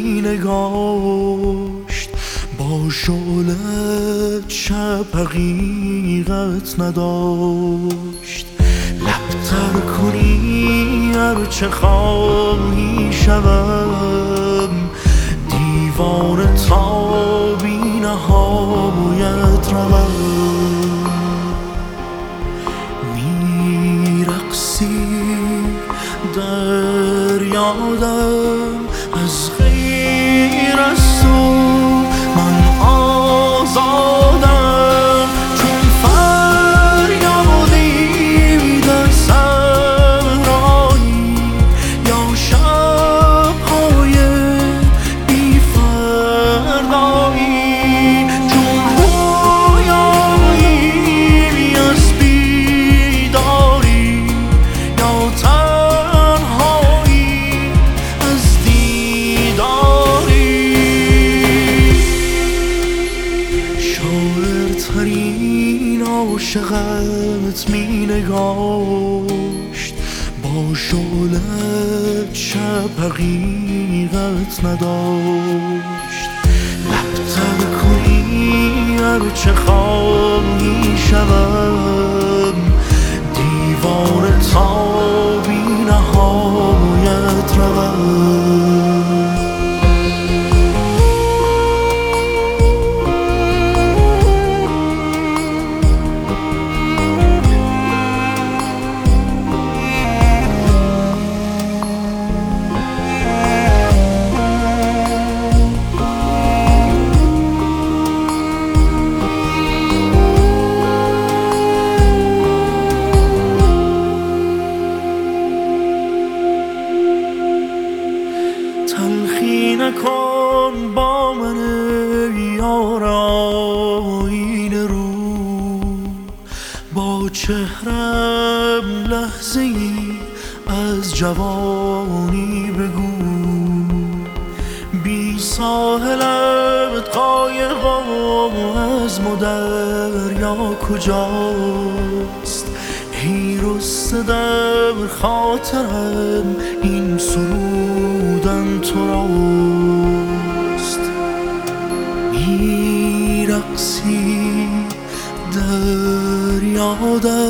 می نگاشت، با شعلت شب حقیقت نداشت. لبتر کنی هرچه خواهی شوم، دیوانه تا بی نهایت روم. میرقصی در یادم، از غیر از تو من آزادم. چون فریادی در صحرایی یا شب‌های بی فردایی، چون رویایی از بیداری یا تنهایی از دیداری. شاعرترین عاشقت می نگاشت، با شعلت شب حقیقت نداشت. لبتر کنی هرچه خواهی شوم، دیوانه تا بی نهایت روم. تلخی نکن با من یار آینه رو، با چهرم لحظه ای از جوانی بگو. بی ساحلت قایقم از دریا کجاست؟ ای رسته در خاطرم این سرودن تو راست. میرقصی در یادم،